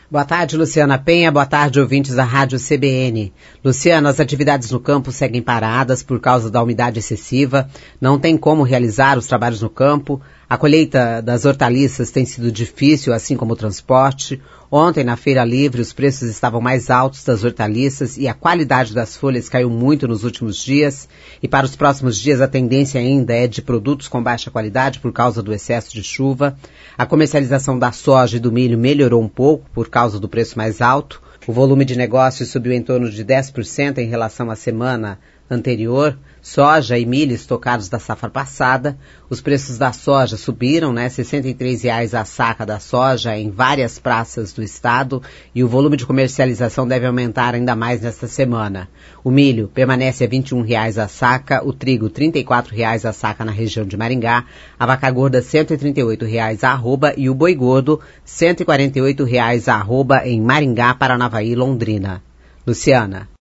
Boa tarde, Luciana Penha. Boa tarde, ouvintes da Rádio CBN. Luciana, as atividades no campo seguem paradas por causa da umidade excessiva. Não tem como realizar os trabalhos no campo. A colheita das hortaliças tem sido difícil, assim como o transporte. Ontem, na Feira Livre, os preços estavam mais altos das hortaliças e a qualidade das folhas caiu muito nos últimos dias. E para os próximos dias, a tendência ainda é de produtos com baixa qualidade por causa do excesso de chuva. A comercialização da soja e do milho melhorou um pouco por causa do preço mais alto. O volume de negócios subiu em torno de 10% em relação à semana anterior. Soja e milho estocados da safra passada. Os preços da soja subiram, R$ 63,00 a saca da soja em várias praças do estado e o volume de comercialização deve aumentar ainda mais nesta semana. O milho permanece a R$ 21,00 a saca, o trigo R$ 34,00 a saca na região de Maringá, a vaca gorda R$ 138,00 a arroba e o boi gordo R$ 148,00 a arroba em Maringá, Paranavaí e Londrina. Luciana.